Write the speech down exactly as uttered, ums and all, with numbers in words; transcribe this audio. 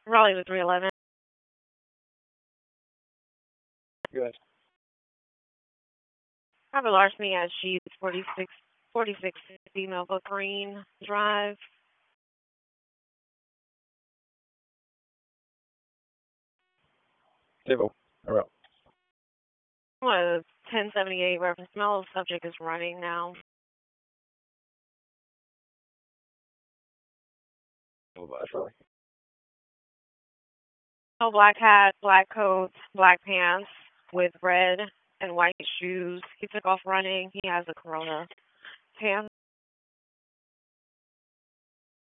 Raleigh with three eleven. Good. Robert Larceny at Sheets, forty-six, forty-six fifty Melville Green Drive. Civil. All right. What, ten seventy-eight reference Mellow subject is running now. Actually. No black hat, black coat, black pants with red and white shoes. He took off running. He has a Corona. Pants